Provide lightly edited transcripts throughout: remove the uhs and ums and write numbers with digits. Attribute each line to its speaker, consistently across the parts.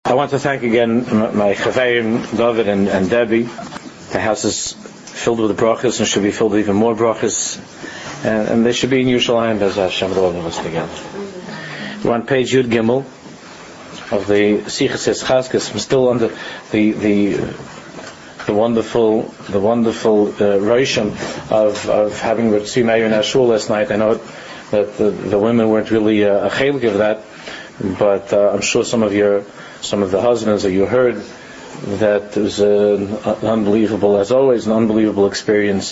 Speaker 1: I want to thank again my Chaverim, David and Debbie. The house is filled with brachas and should be filled with even more brachas. And they should be in Yerushalayim, Bez Hashem, all of us together. We're on page Yud Gimel of the Sichas Eschazkes. I'm still under the wonderful Rosham of having Ritzi Meir in Ashur last night. I know that the women weren't really a chelik of that, but I'm sure some of the husbands that you heard that it was an unbelievable, as always, an unbelievable experience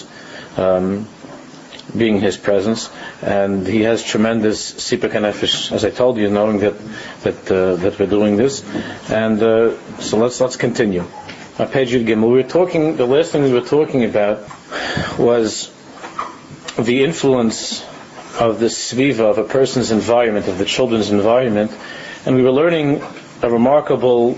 Speaker 1: being in his presence, and he has tremendous sipuk hanefesh, as I told you, knowing that we're doing this, and so let's continue. On page Yud Gimel, the last thing we were talking about was the influence of the sviva of a person's environment, of the children's environment, and we were learning a remarkable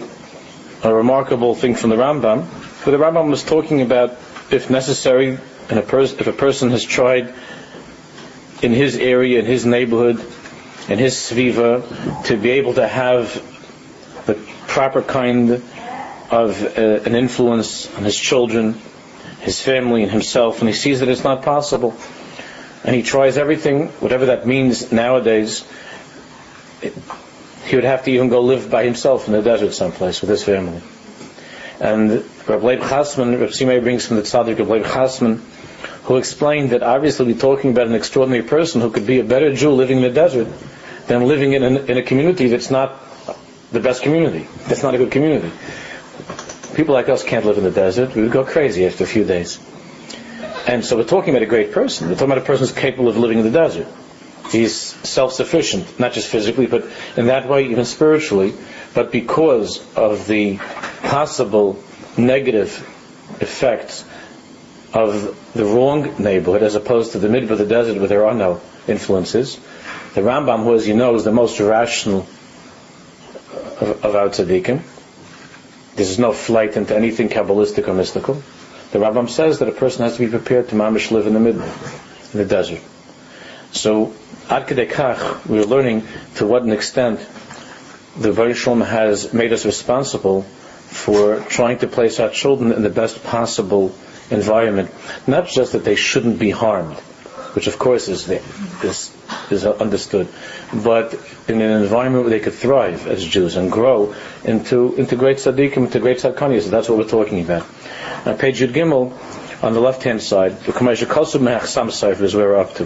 Speaker 1: thing from the Rambam, where the Rambam was talking about, if necessary, if a person has tried in his area, in his neighborhood, in his sviva, to be able to have the proper kind of an influence on his children, his family, and himself, and he sees that it's not possible, and he tries everything, whatever that means nowadays. He would have to even go live by himself in the desert someplace with his family. And Reb Leib Chasman, Reb Simei brings from the Tzaddik Reb Leib Chasman, who explained that obviously we're talking about an extraordinary person who could be a better Jew living in the desert than living in a community that's not the best community. That's not a good community. People like us can't live in the desert. We would go crazy after a few days. And so we're talking about a great person. We're talking about a person who's capable of living in the desert. He's self-sufficient, not just physically, but in that way, even spiritually. But because of the possible negative effects of the wrong neighborhood, as opposed to the midbar of the desert where there are no influences, the Rambam, who, as you know, is the most rational of our tzaddikim, there's no flight into anything Kabbalistic or mystical. The Rambam says that a person has to be prepared to mamish live in the midbar, in the desert. So, Ad Kedei Kach, we're learning to what an extent the Baruch Shalom has made us responsible for trying to place our children in the best possible environment. Not just that they shouldn't be harmed, which of course is understood, but in an environment where they could thrive as Jews and grow into great tzaddikim, into great tzadkanis. So that's what we're talking about. On page Yud Gimel, on the left-hand side, the Kamei Shekosub Me'achsam Sefer is where we're up to.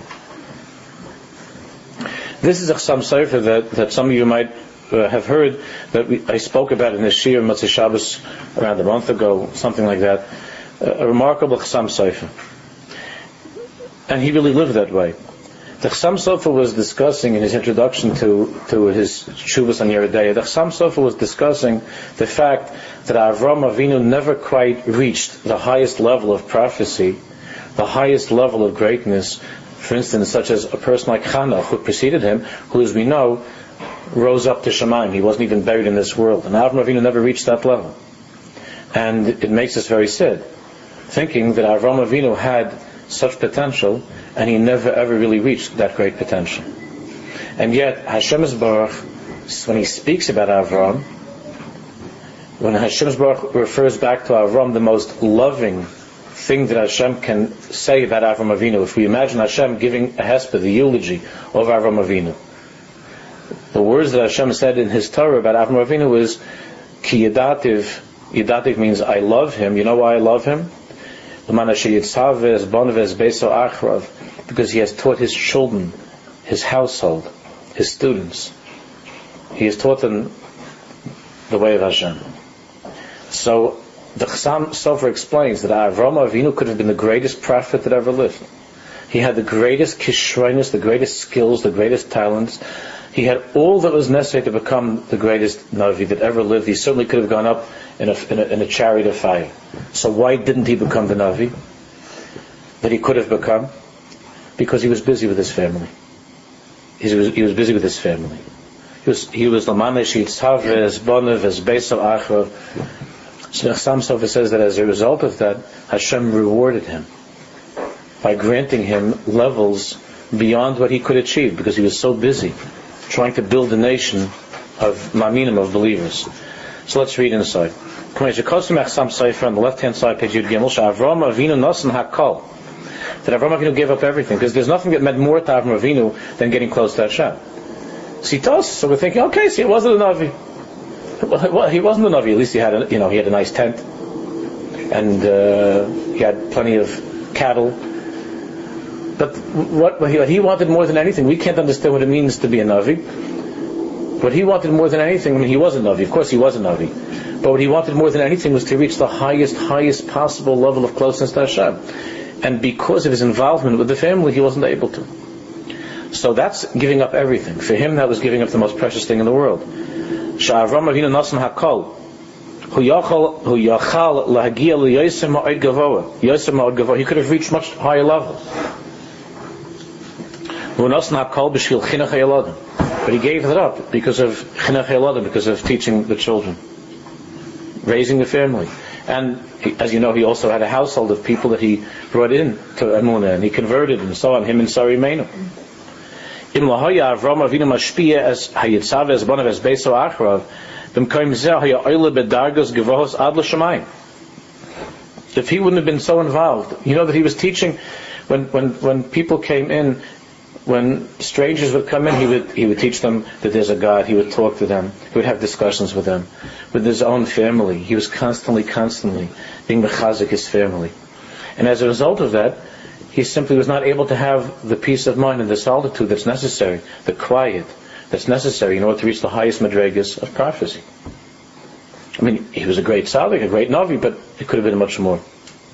Speaker 1: This is a Chasam Sofer that some of you might have heard that I spoke about in the Shir Motzei Shabbos around a month ago, something like that. A remarkable Chasam Sofer. And he really lived that way. The Chasam Sofer was discussing in his introduction to his Shuvas on Yoreh De'ah, the Chasam Sofer was discussing the fact that Avraham Avinu never quite reached the highest level of prophecy, the highest level of greatness. For instance, such as a person like Hanoch, who preceded him, who, as we know, rose up to Shemaim. He wasn't even buried in this world. And Avraham Avinu never reached that level. And it makes us very sad, thinking that Avraham Avinu had such potential, and he never ever really reached that great potential. And yet, Hashem Yisbarach, when he speaks about Avraham, when Hashem Yisbarach refers back to Avraham, the most loving thing that Hashem can say about Avraham Avinu, if we imagine Hashem giving a hesped, the eulogy of Avraham Avinu, the words that Hashem said in His Torah about Avraham Avinu is Ki Yadativ. Yadativ means I love him. You know why I love him? Because he has taught his children, his household, his students. He has taught them the way of Hashem. So the Chasam Sofer explains that Avraham Avinu could have been the greatest prophet that ever lived. He had the greatest kishroinus, the greatest skills, the greatest talents. He had all that was necessary to become the greatest Navi that ever lived. He certainly could have gone up in a chariot of fire. So why didn't he become the Navi that he could have become? Because he was busy with his family. He was busy with his family. He was Lamanesh Yitzhav, Bonav, Beisav Achrav. So Chasam Sofer says that as a result of that, Hashem rewarded him by granting him levels beyond what he could achieve, because he was so busy trying to build a nation of ma'aminim, of believers. So let's read inside. On the left-hand side, page Yud Gimel, Avraham Avinu Nasan Hakol. That Avraham Avinu gave up everything, because there's nothing that meant more to Avraham Avinu than getting close to Hashem. So we're thinking, okay, so he wasn't a Navi. Well, he wasn't a Navi. At least he had a nice tent, and he had plenty of cattle. But what he wanted more than anything, we can't understand what it means to be a Navi. What he wanted more than anything, he was a Navi. Of course, he was a Navi. But what he wanted more than anything was to reach the highest possible level of closeness to Hashem. And because of his involvement with the family, he wasn't able to. So that's giving up everything. For him, that was giving up the most precious thing in the world. Sha'avram Avinu Nasan Hakol. Hu yachal lahagia liyoser ma'od gavoa. Yoser ma'od gavoa. He could have reached much higher levels. Hu Nasan Hakol b'shvil chinuch hayeladim. But he gave that up because of chinuch hayeladim, because of teaching the children, raising the family. And as you know, he also had a household of people that he brought in to Emunah, and he converted, and so on, him and Sari Meinu. Im lahaya Avram Avinu mashpia as hayitzav as bonav as beiso achrav, b'mkoim zeh haya oile bedargos gevos ad l'shamayim. If he wouldn't have been so involved, you know that he was teaching when people came in, when strangers would come in, he would teach them that there's a God. He would talk to them. He would have discussions with them, with his own family. He was constantly being mechazik his family, and as a result of that, he simply was not able to have the peace of mind and the solitude that's necessary, the quiet that's necessary in order to reach the highest madregas of prophecy. He was a great tzaddik, a great navi, but it could have been much more.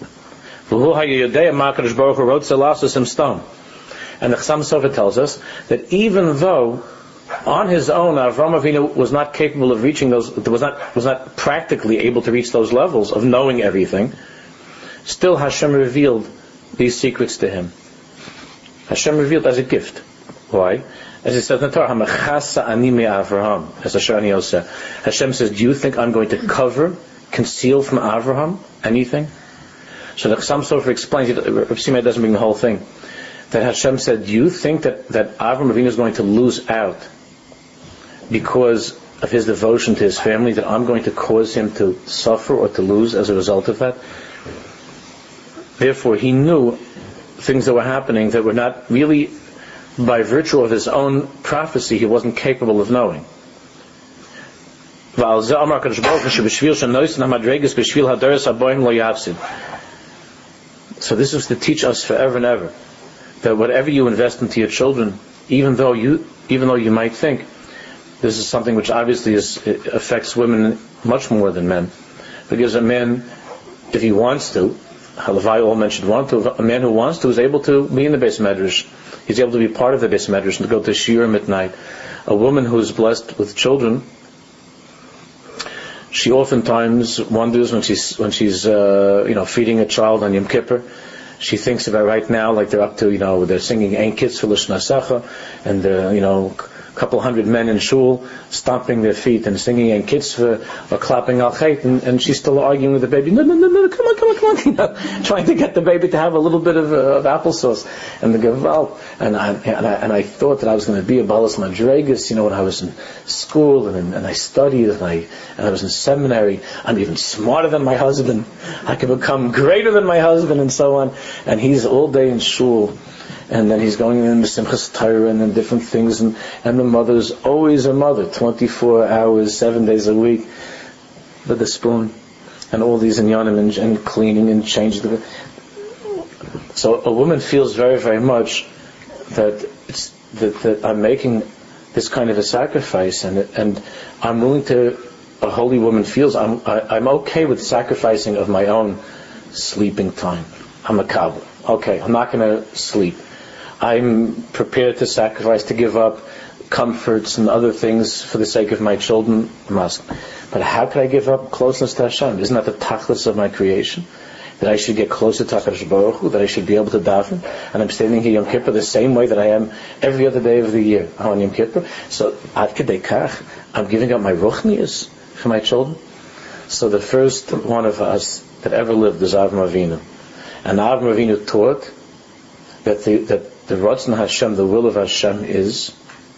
Speaker 1: And the Chassam Sofer tells us that even though on his own Avraham Avinu was not capable of reaching those, was not practically able to reach those levels of knowing everything, still Hashem revealed these secrets to him. Hashem revealed as a gift. Why? As it says in the Torah, Hamachasa ani me Avraham, as Hashem said. Hashem says, do you think I'm going to conceal from Avraham anything? So the Chassam Sofer explains, Rav Simei doesn't bring the whole thing, that Hashem said, do you think that Avraham Avinu is going to lose out because of his devotion to his family, that I'm going to cause him to suffer or to lose as a result of that? Therefore, he knew things that were happening that were not really by virtue of his own prophecy, he wasn't capable of knowing. So this is to teach us forever and ever that whatever you invest into your children, even though you might think this is something which obviously affects women much more than men, because a man, if he wants to, Halavai all mentioned a man who wants to is able to be in the Beis Medrash. He's able to be part of the Beis Medrash and to go to Shiurim at night. A woman who is blessed with children, she oftentimes wonders when she's feeding a child on Yom Kippur. She thinks about right now, like they're up to, they're singing Ein Kitz for Lishna Secha, and a couple hundred men in shul stomping their feet and singing Ein Kitz or clapping Al Chait, and she's still arguing with the baby. No, come on, trying to get the baby to have a little bit of applesauce and the Gaval. And I thought that I was going to be a Balas Madregas, when I was in school and I studied and I was in seminary. I'm even smarter than my husband. I can become greater than my husband, and so on. And he's all day in shul, and then he's going in the Simchas Torah and then different things, and the mother's always a mother, 24 hours, 7 days a week, with a spoon, and all these inyanim and cleaning and changing. So a woman feels very, very much that I'm making this kind of a sacrifice, and I'm willing to. A holy woman feels I'm okay with sacrificing of my own sleeping time. I'm a Kabbalah. Okay, I'm not going to sleep. I'm prepared to sacrifice, to give up comforts and other things for the sake of my children. But how could I give up closeness to Hashem? Isn't that the tachlis of my creation? That I should get closer to HaKadosh Baruch Hu, that I should be able to daven, and I'm standing here Yom Kippur the same way that I am every other day of the year on Yom Kippur. So ad kedei kach, I'm giving up my ruchnius for my children. So the first one of us that ever lived is Avraham Avinu. And Avraham Avinu taught that the Ratzon Hashem, the will of Hashem, is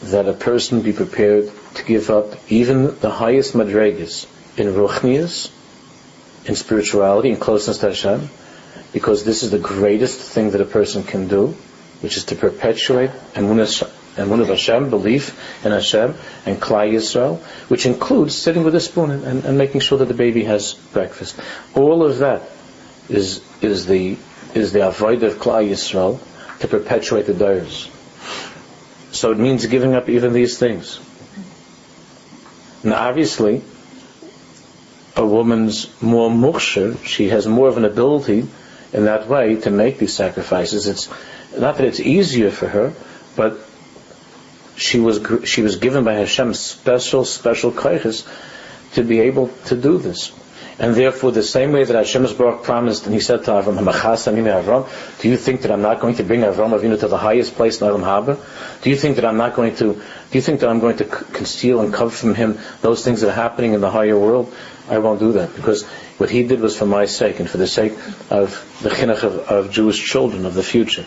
Speaker 1: that a person be prepared to give up even the highest madregas in ruchnias, in spirituality, in closeness to Hashem, because this is the greatest thing that a person can do, which is to perpetuate emunah Hashem, belief in Hashem, and Klal Yisrael, which includes sitting with a spoon and making sure that the baby has breakfast. All of that is the avodah of Klal Yisrael, to perpetuate the dayers. So it means giving up even these things. Now obviously, a woman's more mukhshar, she has more of an ability in that way to make these sacrifices. It's not that it's easier for her, but she was given by Hashem special koiches to be able to do this. And therefore, the same way that Hashem Baruch promised, and He said to Avram, do you think that I'm not going to bring Avram Avinu to the highest place in Olam Haba? Do you think that I'm going to conceal and cover from him those things that are happening in the higher world? I won't do that, because what he did was for my sake and for the sake of the chinuch of Jewish children of the future.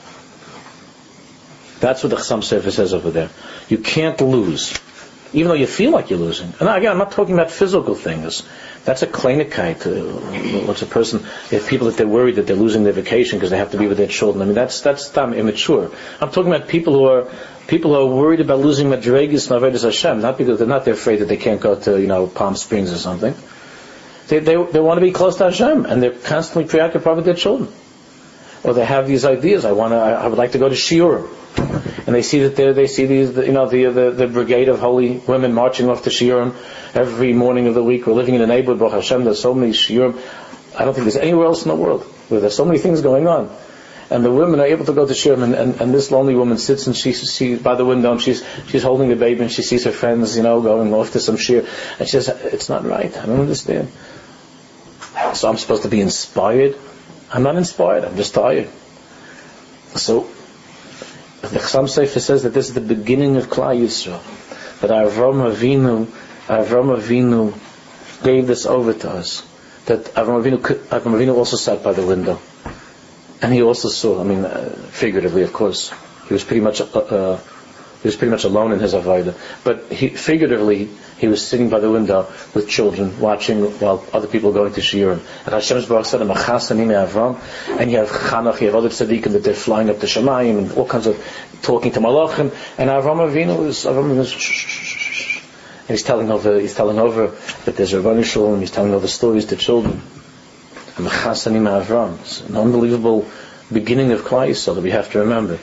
Speaker 1: That's what the Chassam Sofer says over there. You can't lose, even though you feel like you're losing. And again, I'm not talking about physical things. That's a kleinigkeit. What's a person? If people that they're worried that they're losing their vacation because they have to be with their children. I mean, that's immature. I'm talking about people who are worried about losing madregas and avodas Hashem. Not because they're afraid that they can't go to Palm Springs or something. They want to be close to Hashem, and they're constantly preoccupied with their children. Or they have these ideas. I would like to go to Shiurim. And they see that they see these, the brigade of holy women marching off to Shiurim every morning of the week. We're living in a neighborhood, Baruch Hashem, there's so many Shiurim. I don't think there's anywhere else in the world where there's so many things going on. And the women are able to go to Shiurim, and this lonely woman sits and she by the window, and she's holding the baby, and she sees her friends, going off to some shir, and she says, it's not right, I don't understand. So I'm supposed to be inspired? I'm not inspired, I'm just tired. So the Chassam Sofer says that this is the beginning of Klal Yisrael, that Avram Avinu gave this over to us. That Avram Avinu also sat by the window, and he also saw. Figuratively, of course, he was pretty much alone in his avodah. But figuratively, he was sitting by the window with children, watching while other people were going to Shiurim. And Hashem Baruch said, Avram, and you have Chanach, you have other tzaddikim that they're flying up to Shemayim and all kinds of talking to Malachim. And Avram Avinu is and he's telling over that there's a Rabbanu Shalom, and he's telling over stories to children. And Avram, it's an unbelievable beginning of Klal Yisrael that we have to remember.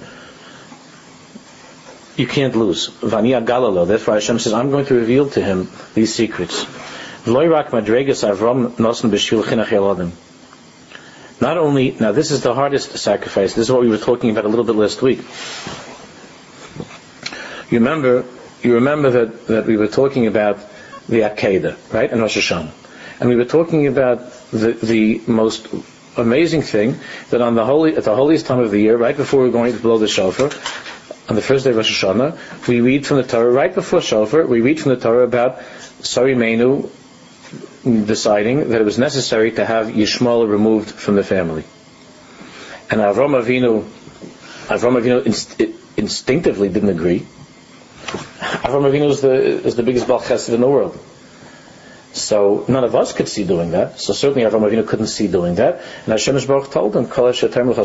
Speaker 1: You can't lose. V'ani agalalo. Therefore Hashem says, I'm going to reveal to him these secrets. Not only, now this is the hardest sacrifice. This is what we were talking about a little bit last week. You remember that we were talking about the Akedah, right? And Rosh Hashanah. And we were talking about the most amazing thing, that at the holiest time of the year, right before we're going to blow the shofar, on the first day of Rosh Hashanah, we read from the Torah, right before shofar, we read from the Torah about Sari Meinu deciding that it was necessary to have Yishmael removed from the family. And Avram Avinu instinctively didn't agree. Avram Avinu is the biggest Baal Chesed in the world. So none of us could see doing that. So certainly Avram Avinu couldn't see doing that. And Hashem Baruch told him, that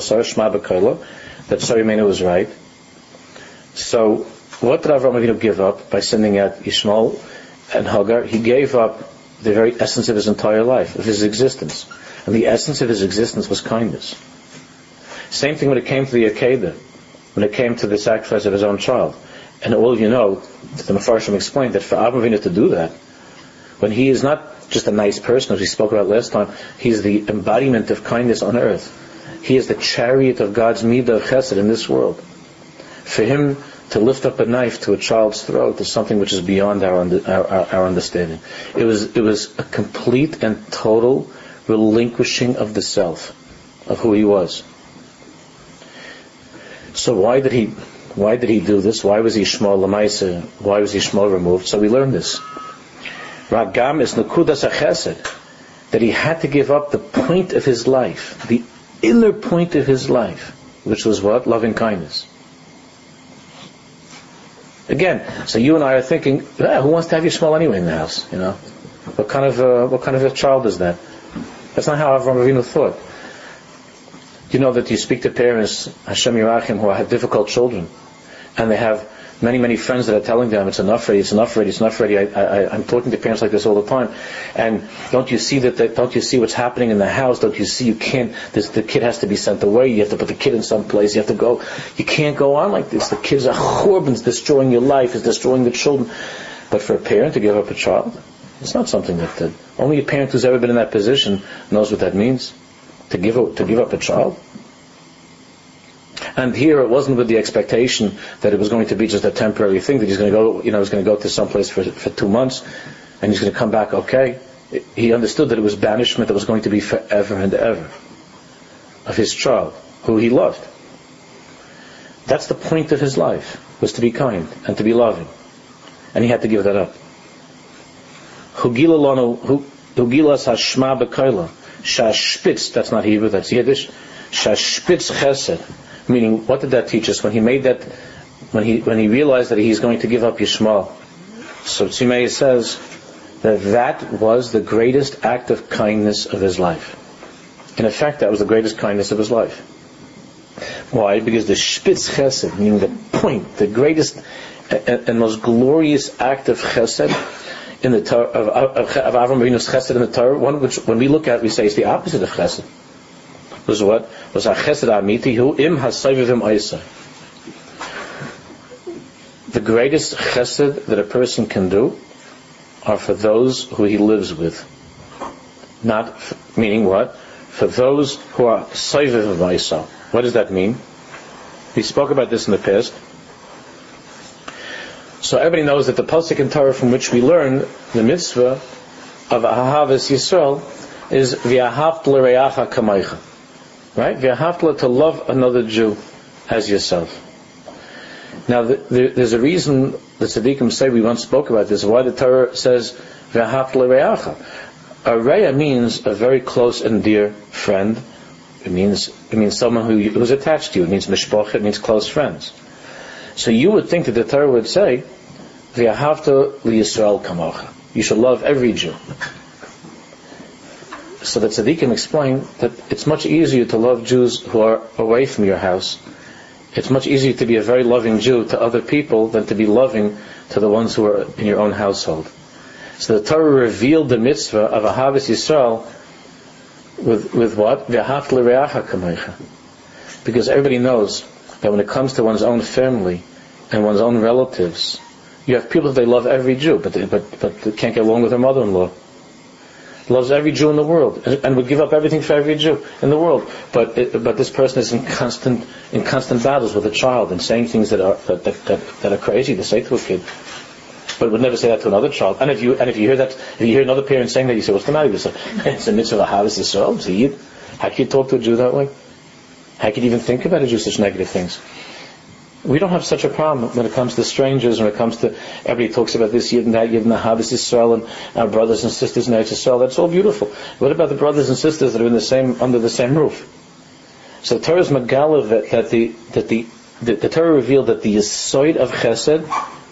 Speaker 1: Sari Meinu was right. So what did Avram Avinu give up by sending out Yishmael and Hagar? He gave up the very essence of his entire life, of his existence. And the essence of his existence was kindness. Same thing when it came to the Akedah, when it came to the sacrifice of his own child. And all of you know, the Mefarshim explained that for Avram Avinu to do that, when he is not just a nice person, as we spoke about last time, he's the embodiment of kindness on earth. He is the chariot of God's midah of chesed in this world. For him to lift up a knife to a child's throat is something which is beyond our understanding. It was a complete and total relinquishing of the self, of who he was. So why did he do this? Why was Yishmael Lamaisa? Why was Yishmael removed? So we learned this. Ragam is Nekudas HaChesed, that he had to give up the point of his life, the inner point of his life, which was what? Loving kindness. Again, so you and I are thinking, who wants to have Yishmael anyway in the house? What kind of a child is that? That's not how Avraham Avinu thought. You know that you speak to parents, Hashem Yerachim, who have difficult children, and they have many, many friends that are telling them, it's enough already, it's enough already, it's enough already. I'm talking to parents like this all the time. And don't you see don't you see what's happening in the house? Don't you see the kid has to be sent away, you have to put the kid in some place, you have to go. You can't go on like this. The kids are churban, it's destroying your life, it's destroying the children. But for a parent to give up a child, it's not something that only a parent who's ever been in that position knows what that means. To give up a child. And here it wasn't with the expectation that it was going to be just a temporary thing, that he's going to go, he's going to go to some place for 2 months, and he's going to come back okay. He understood that it was banishment that was going to be forever and ever of his child, who he loved. That's the point of his life, was to be kind and to be loving. And he had to give that up. Hugilas hashma b'koila. Shashpitz, that's not Hebrew, that's Yiddish. Shashpitz chesed. Meaning, what did that teach us? When he made that, when he realized that he's going to give up Yishmael. So Tzimei says that was the greatest act of kindness of his life. In effect, that was the greatest kindness of his life. Why? Because the Shpitz chesed, meaning the point, the greatest and most glorious act of chesed in the Torah, of Avraham Avinu's chesed in the Torah, one which when we look at it, we say it's the opposite of chesed. Was what? Was a chesed amiti hu im hasayvivim aisa. The greatest chesed that a person can do are for those who he lives with. Not, meaning what? For those who are sayvivim aisa. What does that mean? We spoke about this in the past. So everybody knows that the pasuk in Torah from which we learn the mitzvah of Ahavas Yisrael is v'ahavta l'reacha kamaycha. Right? V'ahavta, to love another Jew as yourself. Now there's a reason the tzaddikim say, we once spoke about this, why the Torah says v'ahavta l'reacha. A reya means a very close and dear friend. It means someone who's attached to you. It means mishpocha, it means close friends. So you would think that the Torah would say, v'ahavta liYisrael kamocha. You should love every Jew. So the tzaddikim explain that it's much easier to love Jews who are away from your house. It's much easier to be a very loving Jew to other people than to be loving to the ones who are in your own household. So the Torah revealed the mitzvah of Ahavas Yisrael with what? V'ahavta l'reacha kamocha. Because everybody knows that when it comes to one's own family and one's own relatives, you have people that they love every Jew, but they can't get along with their mother-in-law. Loves every Jew in the world and would give up everything for every Jew in the world. But this person is in constant battles with a child and saying things that are crazy to say to a kid, but would never say that to another child. And if you hear another parent saying that, you say, "What's the matter?" You say, "It's a mitzvah of Ahavas Yisrael. It's a Yid. How can you talk to a Jew that way? How can you even think about a Jew such negative things?" We don't have such a problem when it comes to strangers, when it comes to, everybody talks about this Yid and that Yid and Ahavas Yisrael and our brothers and sisters in Eretz Yisrael. That's all beautiful. What about the brothers and sisters that are under the same roof? So the Torah is Megala that the Torah revealed that the Yesod of Chesed,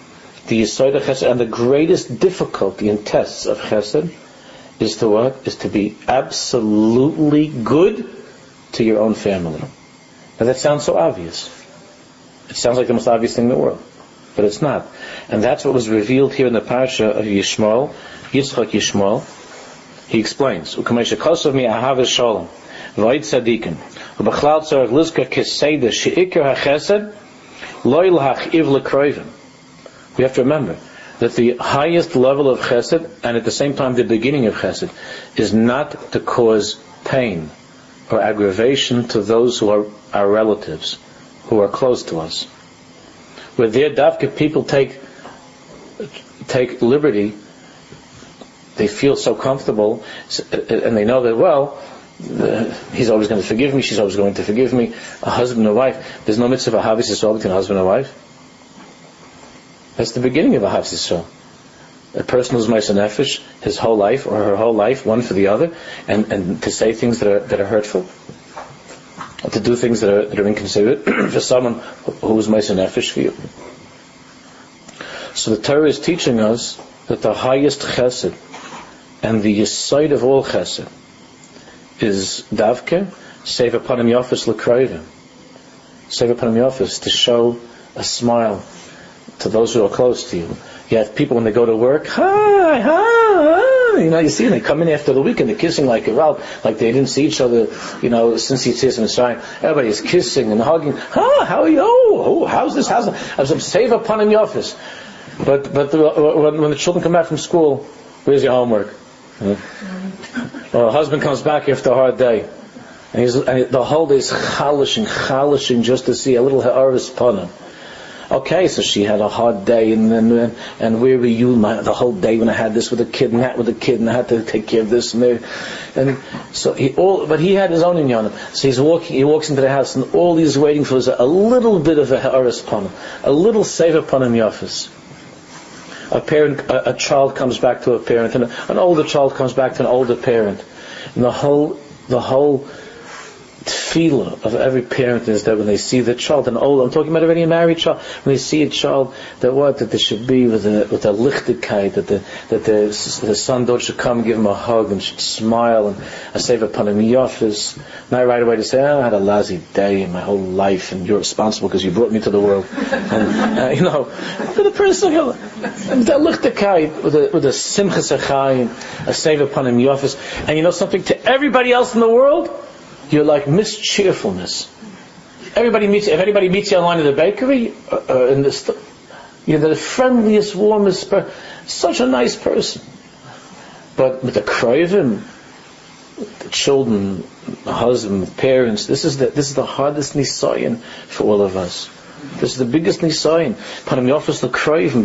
Speaker 1: and the greatest difficulty and tests of Chesed is to what? Is to be absolutely good to your own family. Now that sounds so obvious. It sounds like the most obvious thing in the world, but it's not. And that's what was revealed here in the parasha of Yishmael, Yitzchak Yishmael. He explains, "U'kamesha kosav mi ahavas shalom, v'ayit tzadikim, u'b'chlal tzarech lizka keseda she'ikar ha'chesed, loy l'hachiv l'kroivim." We have to remember that the highest level of chesed, and at the same time the beginning of chesed, is not to cause pain or aggravation to those who are our relatives, who are close to us. Where their davka people take liberty, they feel so comfortable, and they know that, well, he's always going to forgive me, she's always going to forgive me, a husband and wife. There's no mitzvah of Ahavas Yisrael between a husband and wife. That's the beginning of Ahavas Yisrael. A person who's Ma'aseh Nefesh, his whole life, or her whole life, one for the other, and to say things that are hurtful, to do things that are inconsiderate for someone who is Ma'aseh Nefesh for you. So the Torah is teaching us that the highest chesed and the yesod of all chesed is davke, save upon him yofis l'kroivim. Save upon him yofis, to show a smile to those who are close to you. You have people when they go to work, hi, hi, you see them, they come in after the weekend, they're kissing like a route, like they didn't see each other, since he sees them inside. Everybody's kissing and hugging. How are you? Oh, how's this? Save upon him yofis. But when the children come back from school, where's your homework? Well, the husband comes back after a hard day, and the whole day is chalishing just to see a little ha'aris upon him. Okay, so she had a hard day, and where were you the whole day when I had this with a kid and that with a kid, and I had to take care of this and so but he had his own inyanim. So he walks into the house, and all he's waiting for is a little bit of a ha'aris upon him, a little save upon him yafis. A child comes back to a parent, and an older child comes back to an older parent, and the whole tefillah of every parent is that when they see the child, I'm talking about already a married child, when they see a child, that they should be with a lichtigkeit, that the son, daughter should come, give him a hug, and should smile, and I save upon him yafis, not right away to say, I had a lousy day in my whole life, and you're responsible because you brought me to the world, and the person, that lichtigkeit, with a simchas achayim, a save upon him yafis, and something, to everybody else in the world, you're like mischeerfulness. If anybody meets you online in the bakery, you're the friendliest, warmest person. Such a nice person. But with the kroivim, the children, the husband, the parents, this is the hardest nisayon for all of us. This is the biggest nisayon. Panim yofis the kroivim,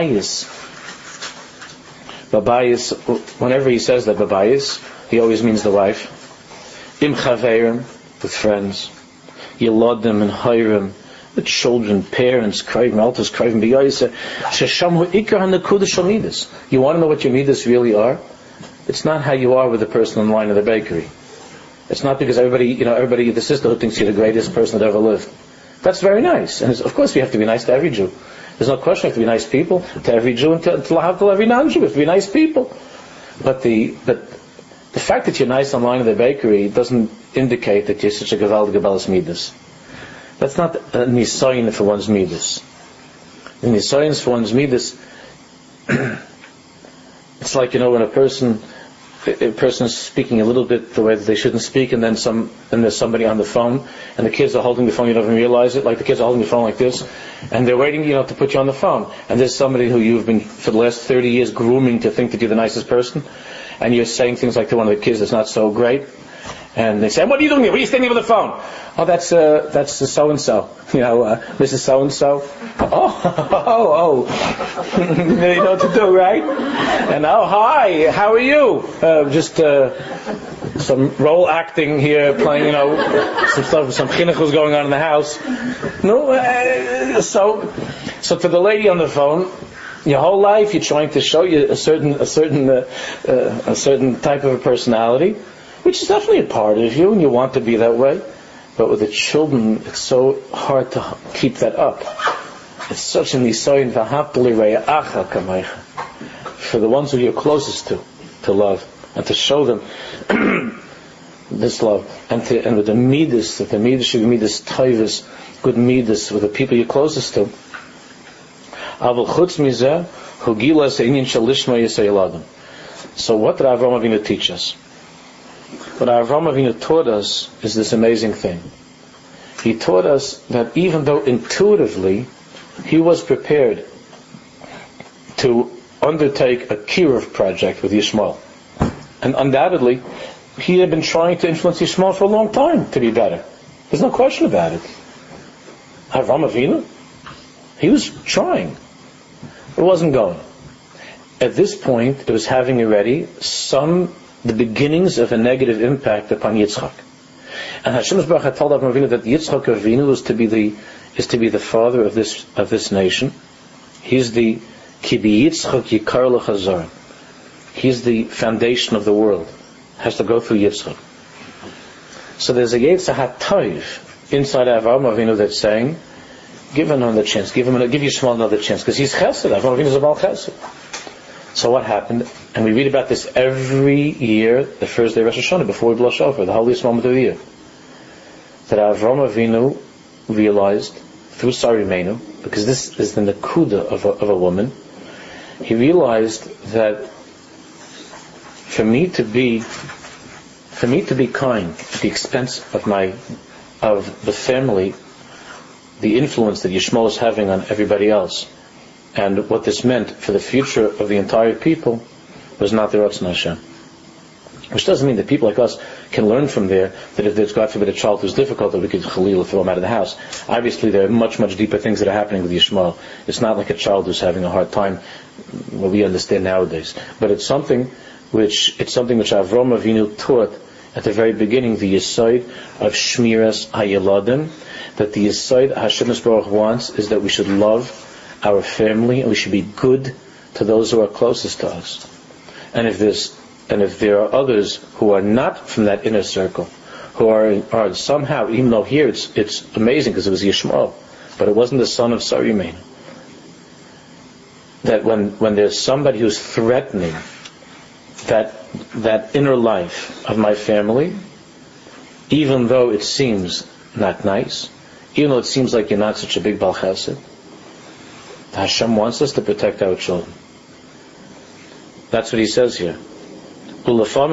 Speaker 1: babayis. Whenever he says that babayis, he always means the wife. Im chaverim, with friends, Yeladim and Hiram, with children, parents, Krivim, Altas, Krivim, B'yayisa, Sheshamu Ikar HaNekuda Shal Midas. You want to know what your Midas really are? It's not how you are with the person in line of the bakery. It's not because everybody, the sisterhood thinks you're the greatest person that ever lived. That's very nice. And of course we have to be nice to every Jew. There's no question we have to be nice people to every Jew and to every non-Jew. We have to be nice people. But the fact that you're nice online in the bakery doesn't indicate that you're such a gewaldige Gebalas Midas. That's not a nisayon for one's Midas. The nisayon for one's Midas, it's like, when a person is speaking a little bit the way that they shouldn't speak, and then there's somebody on the phone, and the kids are holding the phone, you don't even realize it, like the kids are holding the phone like this, and they're waiting, to put you on the phone, and there's somebody who you've been, for the last 30 years, grooming to think that you're the nicest person, and you're saying things like to one of the kids that's not so great, and they say, what are you doing here? What are you standing over the phone? Oh, that's so-and-so. Mrs. So-and-so. Oh. You know what to do, right? And hi, how are you? Just some role acting here, playing, some stuff, some chinuch was going on in the house. No, so to the lady on the phone, your whole life you're trying to show you a certain type of a personality, which is definitely a part of you, and you want to be that way. But with the children, it's so hard to keep that up. It's such an nisayon for the ones who you're closest to love, and to show them this love, and with the midas, that the midas should be midas taivas, good midas with the people you're closest to. So what did Avraham Avinu teach us? What Avraham Avinu taught us is this amazing thing. He taught us that even though intuitively he was prepared to undertake a kiruv project with Yishmael, and undoubtedly he had been trying to influence Yishmael for a long time to be better. There's no question about it. Avraham Avinu, he was trying. It wasn't going. At this point, it was having already the beginnings of a negative impact upon Yitzchak. And Hashem Baruch had told Avraham Avinu that Yitzchak Avinu is to be the father of this nation. He's the Ki Yitzchak Yikar L'Chazar. He's the foundation of the world. It has to go through Yitzchak. So there's a Yetzirah Tov inside Avraham Avinu that's saying, Give him another chance. Give Yishmael another chance, because he's chesed. Avram Avinu is a bal chesed. So what happened? And we read about this every year, the first day of Rosh Hashanah, before we blow shofar, the holiest moment of the year. That Avram Avinu realized through Sari Meinu, because this is the nakuda of a woman, he realized that for me to be kind at the expense of the family, the influence that Yishmael is having on everybody else, and what this meant for the future of the entire people, was not the Ratzon Hashem. Which doesn't mean that people like us can learn from there that if there's, God forbid, a child who's difficult, that we could Khalil throw him out of the house. Obviously, there are much, much deeper things that are happening with Yishmael. It's not like a child who's having a hard time, what we understand nowadays. But it's something which Avram Avinu taught at the very beginning, the Yesod of Shmiras HaYeladim, that the Yesod Hashem Yisborach wants is that we should love our family and we should be good to those who are closest to us. And if there are others who are not from that inner circle, who are somehow, even though here it's amazing because it was Yishmael, but it wasn't the son of Sari Meinu, that when there's somebody who's threatening that inner life of my family, even though it seems not nice, even though it seems like you're not such a big Bal Chesed, Hashem wants us to protect our children. That's what he says here. He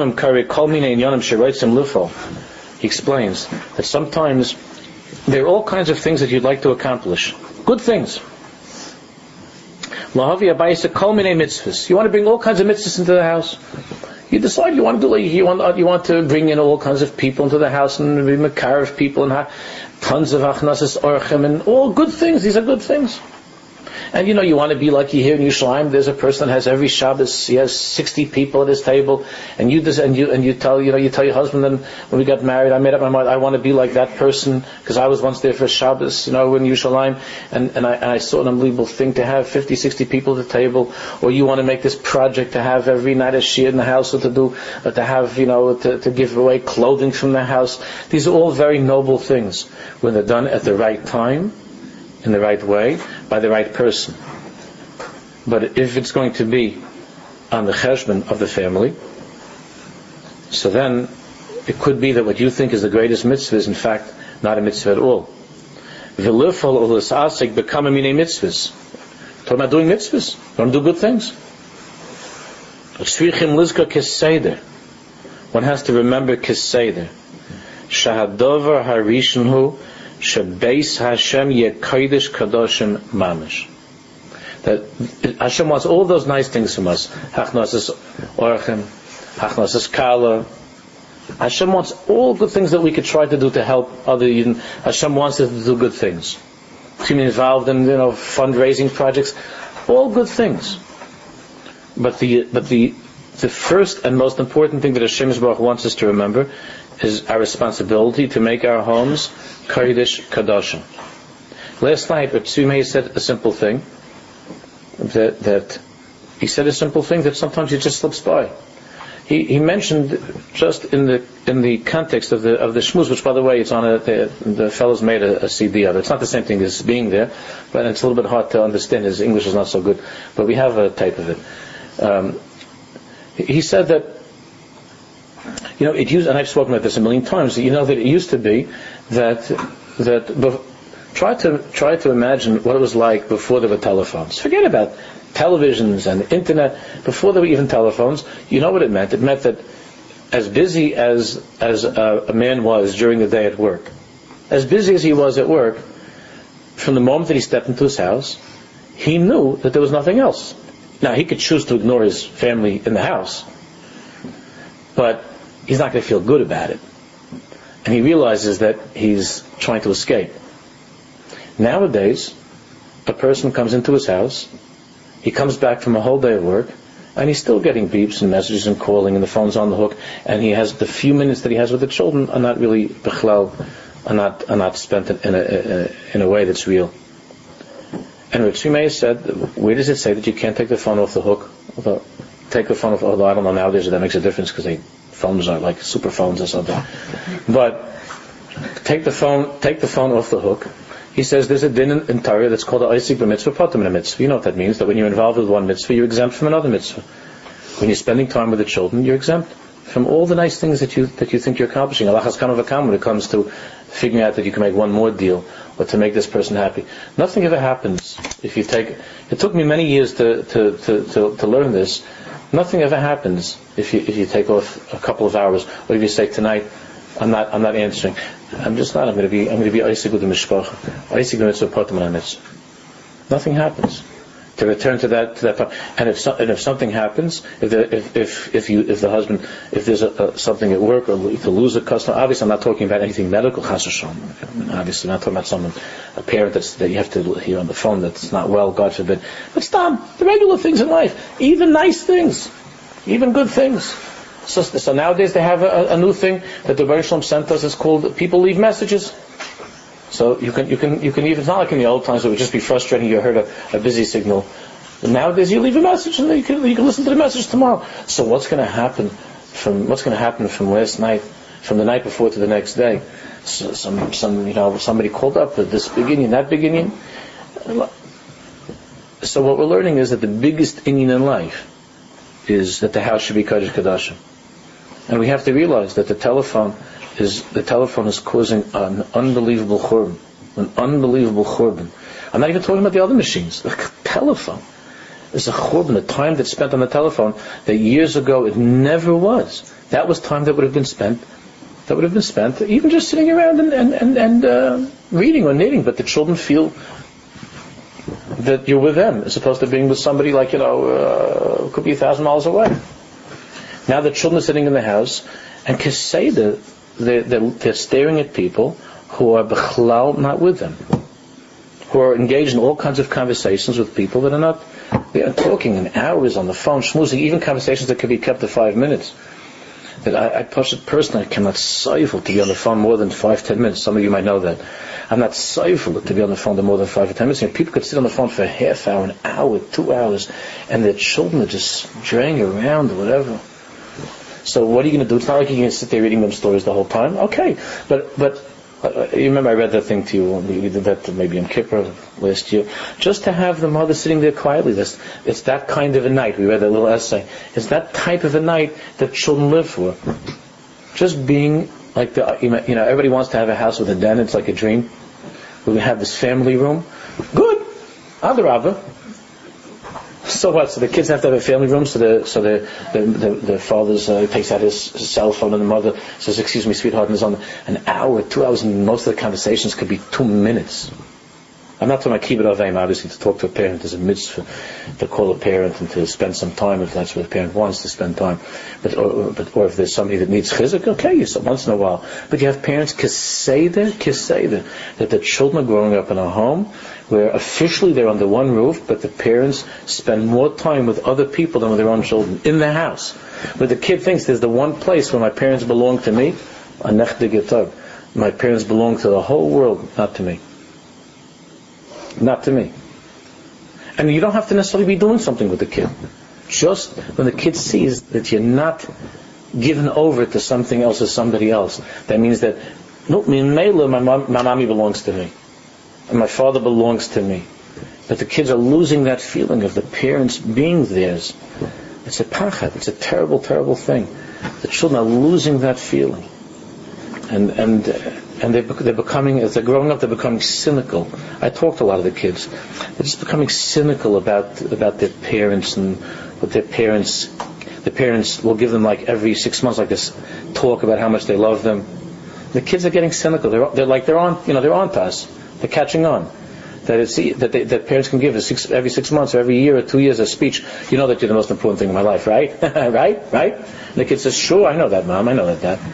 Speaker 1: explains that sometimes there are all kinds of things that you'd like to accomplish. Good things. You want to bring all kinds of mitzvahs into the house. You decide you want to bring in all kinds of people into the house and be makar of people and have tons of achnasas orchim and all good things. These are good things. And you want to be like you here in Yerushalayim. There's a person that has every Shabbos, he has 60 people at his table, and you tell your husband. And when we got married, I made up my mind. I want to be like that person because I was once there for Shabbos, in Yerushalayim, and I saw an unbelievable thing to have 50, 60 people at the table. Or you want to make this project to have every night a shir in the house, or to have to give away clothing from the house. These are all very noble things when they're done at the right time, in the right way, by the right person. But if it's going to be on the cheshbon of the family, so then it could be that what you think is the greatest mitzvah is in fact not a mitzvah at all. V'lifal u'lisasik become a minei mitzvahs. Talking about doing mitzvahs. You want to do good things. One has to remember kiseder. Shahadover harishon hu Shabeis Hashem Yekaidish Kadoshim Mamish. That Hashem wants all those nice things from us. Hachnasas Orchem, Hachnasas Kala. Hashem wants all good things that we could try to do to help other Yidden. Hashem wants us to do good things. To be involved in fundraising projects. All good things. But the first and most important thing that Hashem Yisborach wants us to remember is our responsibility to make our homes Kodesh Kadoshim. Last night, Tzvi said a simple thing that sometimes it just slips by. He mentioned just in the context of the shmuz, which by the way, it's on the fellows made a CD of it. It's not the same thing as being there, but it's a little bit hard to understand. His English is not so good, but we have a tape of it. He said that it used, and I've spoken about this a million times. That it used to be that try to imagine what it was like before there were telephones. Forget about televisions and internet. Before there were even telephones, you know what it meant? It meant that as busy as a man was during the day at work, as busy as he was at work, from the moment that he stepped into his house, he knew that there was nothing else. Now he could choose to ignore his family in the house, but he's not going to feel good about it. And he realizes that he's trying to escape. Nowadays, a person comes into his house, he comes back from a whole day of work, and he's still getting beeps and messages and calling, and the phone's on the hook, and he has the few minutes that he has with the children are not really bechlal, are not spent in a way that's real. And Rav Tzvi said, where does it say that you can't take the phone off the hook? Take the phone off, although I don't know nowadays if that makes a difference because phones are like super phones or something. But take the phone off the hook. he says there's a din in Torah that's called a Oisik b'mitzvah potem in a mitzvah. You know what that means, that when you're involved with one mitzvah, you're exempt from another mitzvah. When you're spending time with the children, you're exempt from all the nice things that you think you're accomplishing. Allah has come when it comes to figuring out that you can make one more deal or to make this person happy. Nothing ever happens if you take. It took me many years to learn this. Nothing ever happens if you take off a couple of hours, or if you say tonight, I'm not answering. I'm just not. I'm going to be Oisik with the mishpacha, Oisik b'mitzvah potem in a mitzvah. Nothing happens. To return to that part. And if something happens, if the husband, if there's something at work, or to lose a customer, obviously I'm not talking about anything medical, chas v'shalom. Obviously I'm not talking about a parent that you have to hear on the phone that's not well, God forbid. But stop, the regular things in life, even nice things, even good things. So nowadays they have a new thing that the Baruch Shalom sent us. It's called people leave messages. So you can even, it's not like in the old times it would just be frustrating, you heard a busy signal. But nowadays you leave a message and you can listen to the message tomorrow. So what's going to happen from last night, from the night before to the next day? So somebody called up with this beginning, that beginning. So what we're learning is that the biggest inyan in life is that the house should be Kodesh Kodashim. And we have to realize that the telephone is causing an unbelievable churban. I'm not even talking about the other machines. The telephone is a churban. The time that's spent on the telephone that years ago it never was. That was time that would have been spent even just sitting around and reading or knitting. But the children feel that you're with them as opposed to being with somebody like could be 1,000 miles away. Now the children are sitting in the house and Keseda, they're staring at people who are b'chlal not with them, who are engaged in all kinds of conversations with people that are not. They are talking in hours on the phone, schmoozing, even conversations that could be kept to 5 minutes. That I personally cannot stifle to be on the phone more than 5-10 minutes. Some of you might know that. I'm not stifle to be on the phone for more than 5 or 10 minutes. And people could sit on the phone for a half hour, an hour, 2 hours, and their children are just straying around or whatever. So what are you going to do? It's not like you're going to sit there reading them stories the whole time. Okay, but you remember I read that thing to you. We did that maybe in Kippur last year. Just to have the mother sitting there quietly. It's that kind of a night. We read that little essay. It's that type of a night that children live for. Just being like everybody wants to have a house with a den. It's like a dream. We have this family room. Good. Adarabah. So what? So the kids have to have a family room. So the father takes out his cell phone, and the mother says, "Excuse me, sweetheart," and is on an hour, 2 hours, and most of the conversations could be 2 minutes. I'm not talking about kibbut avim, obviously, to talk to a parent is a mitzvah, to call a parent and to spend some time if that's what the parent wants to spend time. Or if there's somebody that needs chizuk, okay, so once in a while. But you have parents kiseder, that the children are growing up in a home where officially they're under one roof, but the parents spend more time with other people than with their own children in the house. But the kid thinks there's the one place where my parents belong to me, my parents belong to the whole world, not to me. Not to me. And you don't have to necessarily be doing something with the kid. Just when the kid sees that you're not given over to something else or somebody else, that means that, no, my mommy belongs to me. And my father belongs to me. But the kids are losing that feeling of the parents being theirs. It's a pachad. It's a terrible, terrible thing. The children are losing that feeling. And they're becoming, as they're growing up, they're becoming cynical. I talk to a lot of the kids. They're just becoming cynical about their parents and what the parents will give them like every 6 months, like this talk about how much they love them. The kids are getting cynical. They're on to us. They're catching on. That parents can give every 6 months or every year or 2 years a speech. You know that you're the most important thing in my life, right? right? And the kid says, "Sure, I know that, Mom. I know that, Dad."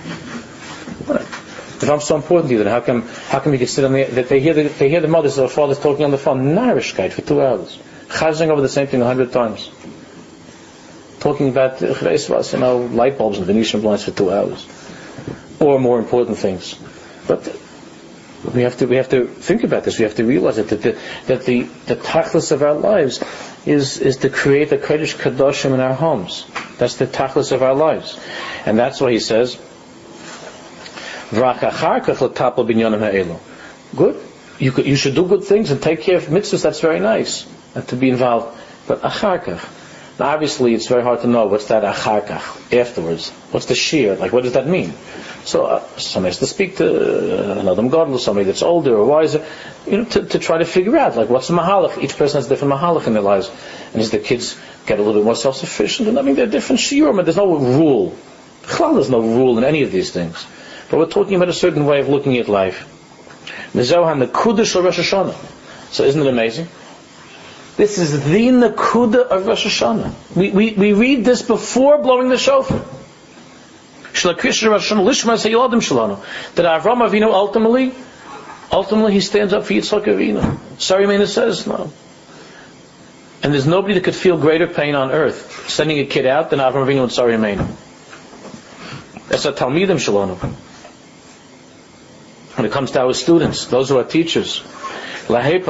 Speaker 1: If I'm so important to you, then how come you can sit on that they hear the mothers or fathers talking on the phone, narishkeit, for 2 hours, chazing over the same thing 100 times, talking about light bulbs and Venetian blinds for 2 hours, or more important things. But we have to think about this. We have to realize that the tachlis of our lives is to create a kodesh kadoshim in our homes. That's the tachlis of our lives, and that's why he says, Good. you should do good things and take care of mitzvahs. That's very nice, and to be involved. But acharkach. Now, obviously, it's very hard to know what's that acharkach afterwards. What's the shear? Like, what does that mean? So, somebody has to speak to another gadol, somebody that's older or wiser, to try to figure out, like, what's the mahalach? Each person has a different mahalach in their lives, and as the kids get a little bit more self-sufficient, and I mean, there are different shiurim, but there's no rule. There's no rule in any of these things. But we're talking about a certain way of looking at life. The Zohar, the Kudesh of Rosh Hashanah. So, isn't it amazing? This is the Nakuda of Rosh Hashanah. We read this before blowing the shofar. That Avram Avinu ultimately he stands up for Yitzchak Avinu. Sarah Imeinu says no. And there's nobody that could feel greater pain on earth sending a kid out than Avram Avinu and Sarah Imeinu. That's a Talmidim Shalom. When it comes to our students, those who are teachers, so Lot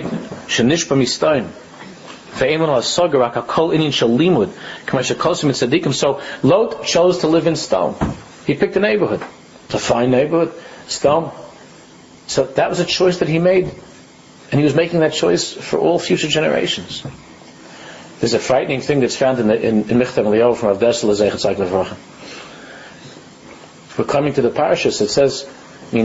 Speaker 1: chose to live in stone. He picked a neighborhood. It's a fine neighborhood, stone. So that was a choice that he made, and he was making that choice for all future generations. There's a frightening thing that's found in Michtav Eliyahu from Rav Dessler Zeichat Tzaddik Levracha. We're coming to the parashas. It says, we're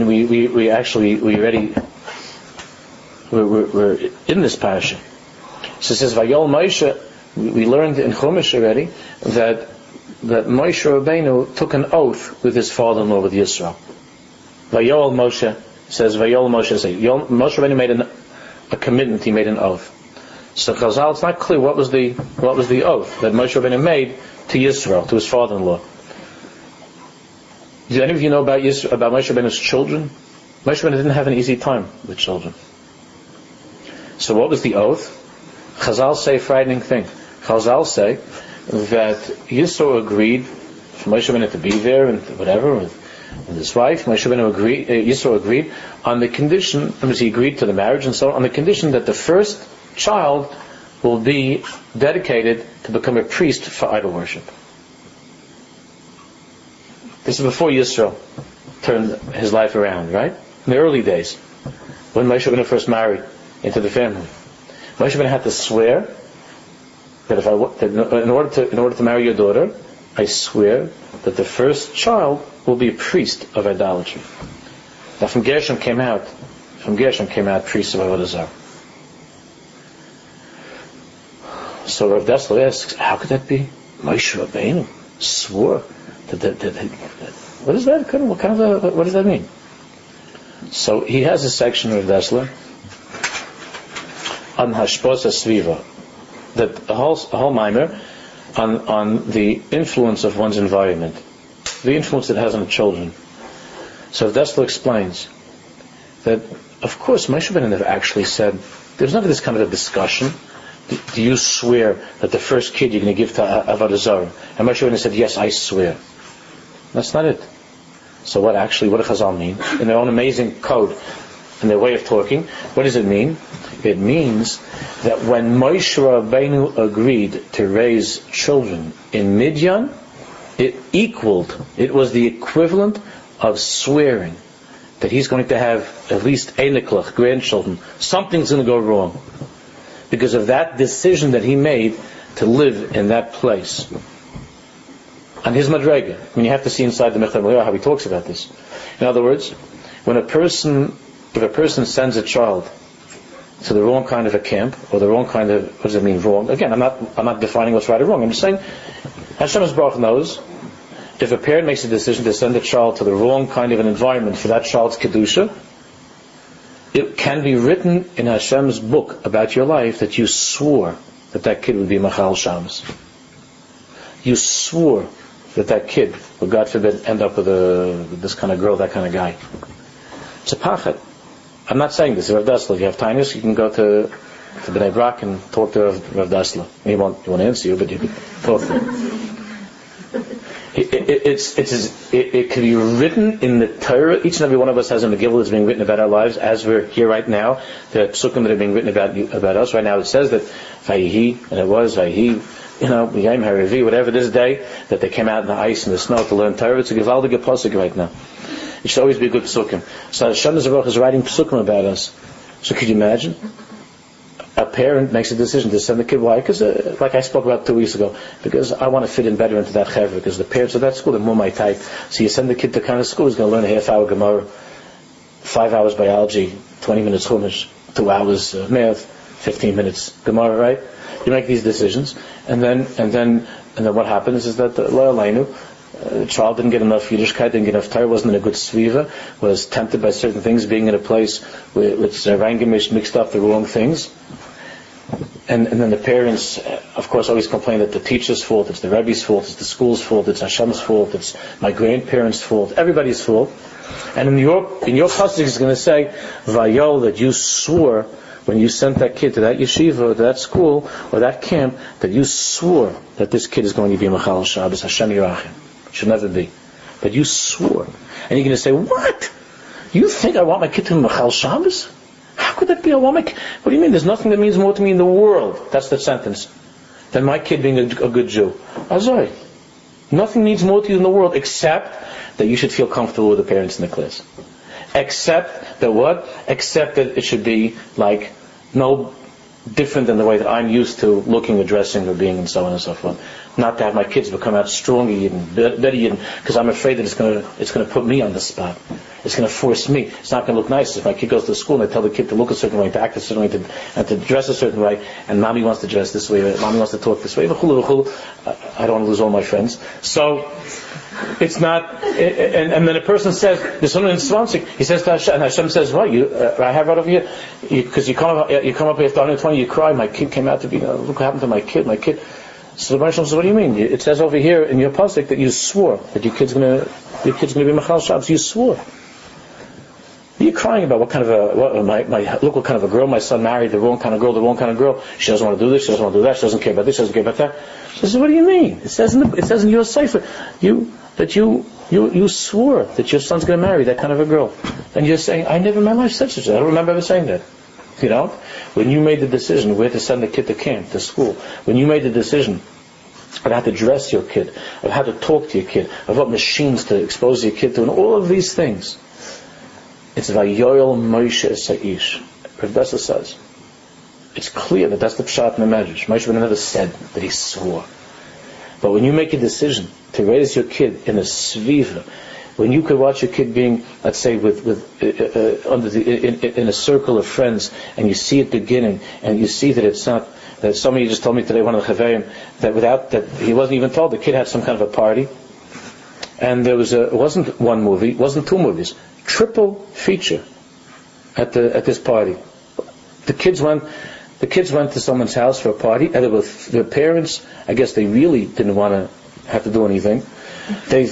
Speaker 1: in this parasha. So it says, Vayol Moshe, we learned in Chumash already that Moshe Rabbeinu took an oath with his father-in-law, with Yisro. Vayol Moshe says, Moshe Rabbeinu made a commitment, he made an oath. So Chazal, it's not clear what was the oath that Moshe Rabbeinu made to Yisro, to his father-in-law. Do any of you know about Moshe Rabbeinu's children? Moshe Rabbeinu didn't have an easy time with children. So what was the oath? Chazal say a frightening thing. Chazal say that Yisro agreed for Moshe Rabbeinu to be there and whatever with his wife. Yisro agreed on the condition, he agreed to the marriage and so on the condition that the first child will be dedicated to become a priest for idol worship. This is before Yisro turned his life around, right? In the early days, when Moshe Rabbeinu first married into the family, Moshe Rabbeinu had to swear that in order to marry your daughter, I swear that the first child will be a priest of idolatry. Now from Gershom came out priests of Avodah Zarah. So Rav Dessler asks, how could that be? Moshe Rabbeinu swore that what is that? What does that mean? So he has a section of Dessler on Hashpos Sviva, that a whole mimer on the influence of one's environment, the influence it has on the children. So Dessler explains that, of course, Moshe Rabbeinu never actually said, there's never this kind of a discussion. Do you swear that the first kid you're going to give to Avodah Zarah? And Moshe Rabbeinu said, yes, I swear. That's not it. So what do Chazal mean? In their own amazing code, in their way of talking, what does it mean? It means that when Moshe Rabbeinu agreed to raise children in Midian, it was the equivalent of swearing that he's going to have at least Einiklach, grandchildren. Something's going to go wrong because of that decision that he made to live in that place. On his madrega, you have to see inside the Michtav Eliyahu how he talks about this. In other words, if a person sends a child to the wrong kind of a camp, or the wrong kind of, what does it mean, wrong? Again, I'm not defining what's right or wrong. I'm just saying, Hashem Baruch knows, if a parent makes a decision to send a child to the wrong kind of an environment for that child's kedusha, it can be written in Hashem's book about your life that you swore that kid would be Machal Shabbos. You swore that kid would, God forbid, end up with this kind of girl, that kind of guy. It's a pachad. I'm not saying this. Rav Dessler, if you have time, you can go to Bnei Brak and talk to Rav Dessler. He won't answer you, but you can talk to him. It can be written in the Torah. Each and every one of us has a Megillah that's being written about our lives as we're here right now. There are psukim that are being written about us right now. It says that Vayihi, and it was Vayihi, Yom HaRevi, whatever this day, that they came out in the ice and the snow to learn Torah. It's a Gevaldige pasuk right now. It should always be a good psukim. So Hashem is writing psukim about us. So could you imagine? A parent makes a decision to send the kid. Why? Because, like I spoke about 2 weeks ago, because I want to fit in better into that chevra, because the parents of that school are more my type. So you send the kid to the kind of school who's going to learn a half-hour Gemara, 5 hours biology, 20 minutes Chumash, 2 hours math, 15 minutes Gemara, right? You make these decisions, and then what happens is that the child didn't get enough Yiddishkeit, didn't get enough Torah, wasn't in a good sviva, was tempted by certain things, being in a place with Zerangamish mixed up the wrong things. And then the parents, of course, always complain that the teacher's fault, it's the Rebbe's fault, it's the school's fault, it's Hashem's fault, it's my grandparents' fault, everybody's fault. And in your pasuk is going to say, Vayol, that you swore when you sent that kid to that yeshiva, or to that school, or that camp, that you swore that this kid is going to be Machal Shabbos, Hashem Yirachim. Should never be. But you swore. And you're going to say, what? You think I want my kid to be Machal Shabbos? How could that be? I want my kid? What do you mean? There's nothing that means more to me in the world. That's the sentence. Than my kid being a good Jew. Azoi. Nothing means more to you in the world except that you should feel comfortable with the parents in the class. Except that what? Except that it should be like no different than the way that I'm used to looking or dressing or being and so on and so forth. Not to have my kids become out stronger Yidden, better Yidden, because I'm afraid that it's going to put me on the spot. It's going to force me. It's not going to look nice if my kid goes to school and I tell the kid to look a certain way, to act a certain way, and to dress a certain way, and mommy wants to dress this way, mommy wants to talk this way. I don't want to lose all my friends. So it's not. And then a person says, there's someone in Swansea. He says to Hashem, and Hashem says, "What? I have right over here, because you come up after 120, you cry. My kid came out to be. Look what happened to my kid. My kid." So the Baruch says, "What do you mean? It says over here in your pasuk that you swore that your kid's going to be Machal Shabbos. You swore. What are you crying about? What kind of look what kind of a girl my son married, the wrong kind of girl. She doesn't want to do this, she doesn't want to do that, she doesn't care about this, she doesn't care about that." She says, "What do you mean? It says in your sefer that you swore that your son's going to marry that kind of a girl." And you're saying, "I never in my life said such that. I don't remember ever saying that." You know? When you made the decision where to send the kid to camp, to school, when you made the decision of how to dress your kid, of how to talk to your kid, of what machines to expose your kid to, and all of these things, it's Vayoel Moshe Sa'ish. Rav Dessler says, it's clear that that's the pshat in the Medrash. Moshe never said that he swore. But when you make a decision to raise your kid in a sviva, when you could watch your kid being, let's say, in a circle of friends, and you see it beginning, and you see that it's not, that somebody just told me today, one of the Chaverim, that he wasn't even told, the kid had some kind of a party, and it wasn't one movie, it wasn't two movies, triple feature at this party. The kids went to someone's house for a party, and their parents, I guess they really didn't want to have to do anything. They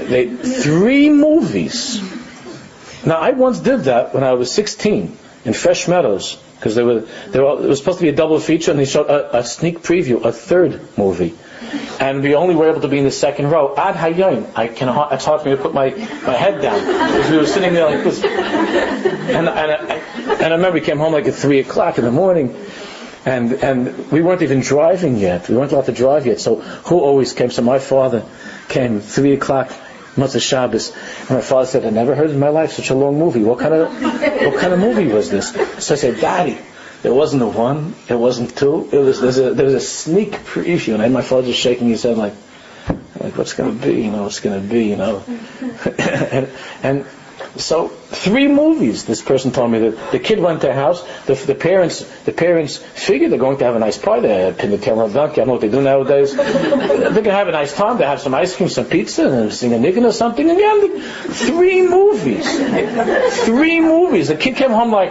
Speaker 1: 3 movies. Now I once did that when I was 16 in Fresh Meadows, because it was supposed to be a double feature, and they showed a sneak preview, a 3rd movie, and we only were able to be in the 2nd row. Ad Hayom, it's hard for me to put my head down because we were sitting there like this, and I remember we came home like at 3:00 in the morning. And we weren't even driving yet. We weren't allowed to drive yet. So who always came? So my father came 3:00, Motzei Shabbos, and my father said, "I never heard in my life such a long movie. What kind of movie was this?" So I said, "Daddy, there wasn't a 1, it wasn't 2. There was a sneak preview." And I had my father just shaking his head like what's going to be? What's going to be? And so 3 movies. This person told me that the kid went to a house. The parents figured they're going to have a nice party. They pin the tail on a donkey. I don't know what they do nowadays. They're going to have a nice time. They have some ice cream, some pizza, and sing a niggun or something. And yeah, 3 movies. 3 movies. The kid came home like,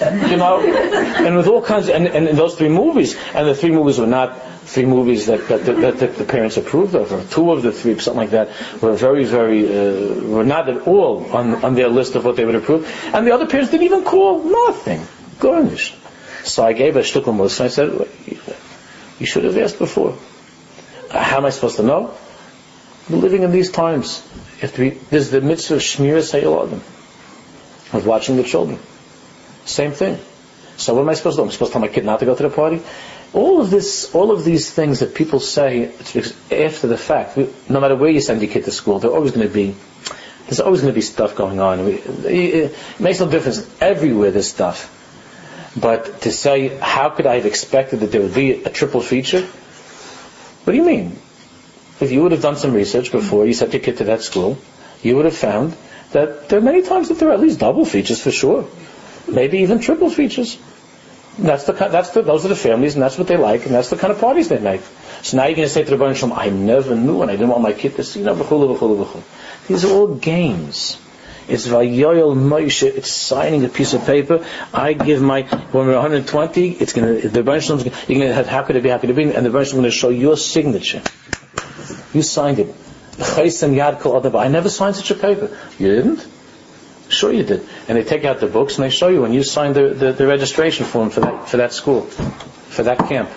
Speaker 1: and with all kinds. And those 3 movies, and the 3 movies were not 3 movies that the parents approved of, or 2 of the 3, something like that, were very, very, were not at all on their list of what they would approve. And the other parents didn't even call, nothing. Garnished. So I gave a shtukal musa, and I said, you should have asked before. How am I supposed to know? We're living in these times. There's the mitzvah of shmiras hayoladim, of watching the children. Same thing. So what am I supposed to do? Am I supposed to tell my kid not to go to the party? All of these things that people say, it's because after the fact. No matter where you send your kid to school, there's always going to be stuff going on. It makes no difference. Everywhere there's stuff. But to say, how could I have expected that there would be a triple feature? What do you mean? If you would have done some research before you sent your kid to that school, you would have found that there are many times that there are at least double features for sure. Maybe even triple features. Those are the families, and that's what they like, and that's the kind of parties they make. So now you're going to say to the Rebbeinu Shalom, I never knew, and I didn't want my kid to see, b'chulu. These are all games. It's Vayoyel Moshe, it's signing a piece of paper. I give when we're 120, the Rebbeinu Shalom, you're going to have, how could it be, and the Rebbeinu Shalom is going to show your signature. You signed it. I never signed such a paper. You didn't? Sure you did. And they take out the books and they show you when you signed the registration form for that school, for that camp.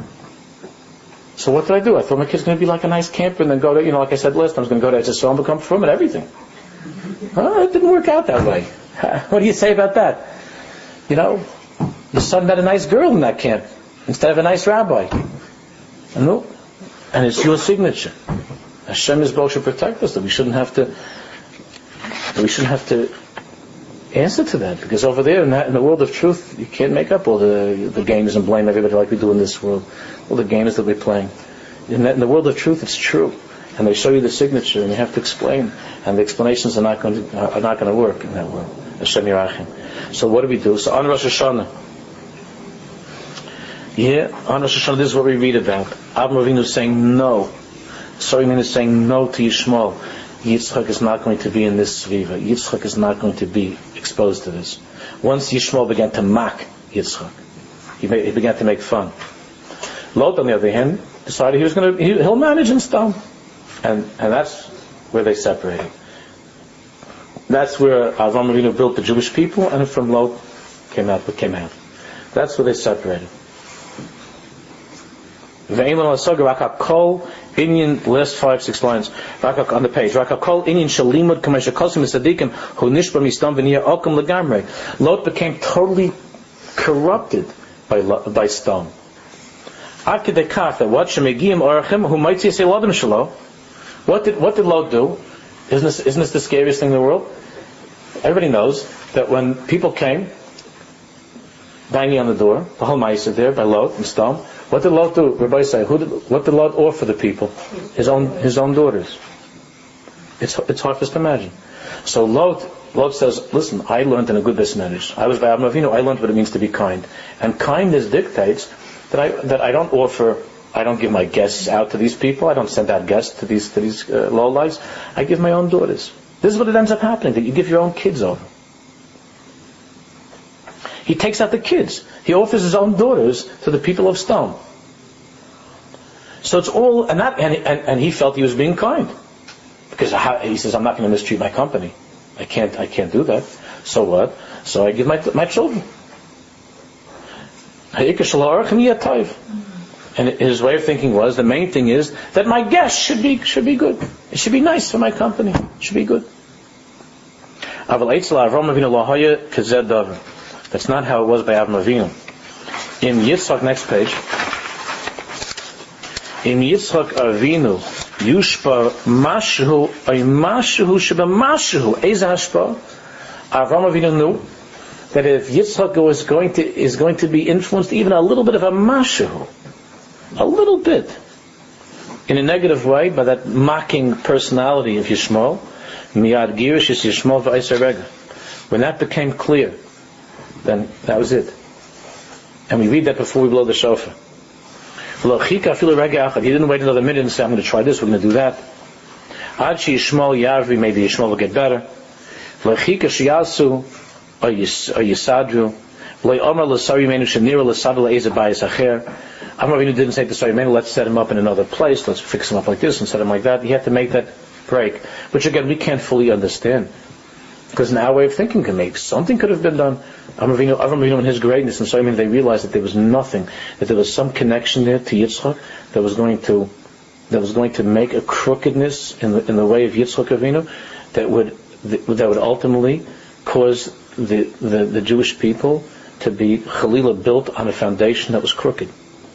Speaker 1: So what did I do? I thought my kid's going to be like a nice camper and then go to, like I said last time, I was going to go to SSO and become from and everything. It didn't work out that way. What do you say about that? Your son met a nice girl in that camp instead of a nice rabbi. And it's your signature. Hashem is both should protect us, that we shouldn't have to answer to that, because over there in the world of truth, you can't make up all the games and blame everybody like we do in this world, all the games that we're playing. In the world of truth, it's true, and they show you the signature, and you have to explain, and the explanations are not going to work in that world. Hashem Yirachim. So what do we do? So on Rosh Hashanah, on Rosh Hashanah, this is what we read about. Avraham Avinu is saying no. Sarayman is saying no to Yishmael. Yitzchak is not going to be in this sviva. Yitzchak is not going to be exposed to this. Once Yishmael began to mock Yitzchak, he began to make fun. Lot, on the other hand, decided he'll manage in stone, and that's where they separated. That's where Avraham Avinu built the Jewish people, and from Lot came out what came out. That's where they separated. Inyan, last 5-6 lines. On the page. Lot became totally corrupted by stone. What did Lot do? Isn't this the scariest thing in the world? Everybody knows that when people came banging on the door, the whole ma'aseh there by Lot and stone. What did Lot do? Rabbi say, what did Lot offer the people? His own daughters. It's hard for us to imagine. So Lot says, listen, I learned in a good marriage. I was by Avraham Avinu. I learned what it means to be kind, and kindness dictates that I don't give my guests out to these people. I don't send out guests to these lowlives. I give my own daughters. This is what it ends up happening, that you give your own kids over. He takes out the kids. He offers his own daughters to the people of stone. So it's all, and he felt he was being kind, because he says, I'm not going to mistreat my company. I can't do that. So what? So I give my children. And his way of thinking was, the main thing is that my guests should be good. It should be nice for my company. It should be good. That's not how it was by Avraham Avinu. In Yitzchak, next page. In Yitzchak Avinu, Yushpa Mashu, ay Mashu Sheba Mashu, Eza Hashpa. Avraham Avinu knew that if Yitzchak is going to be influenced even a little bit of a Mashu, a little bit, in a negative way, by that mocking personality of Yishmael, Miyad Girish is Yishmael v'Eiser Rega. When that became clear, then that was it. And we read that before we blow the shofar. He didn't wait another minute and say, I'm going to try this, we're going to do that. Maybe Yishmael will get better. Amravinu didn't say to Sarayimenu, let's set him up in another place, let's fix him up like this and set him like that. He had to make that break, which again we can't fully understand, because in our way of thinking, something could have been done. Amravinu in his greatness, and Sarayimenu, they realized that there was nothing, that there was some connection there to Yitzchak that was going to make a crookedness in the way of Yitzchak Avinu that would ultimately cause the Jewish people to be Chalila built on a foundation that was crooked.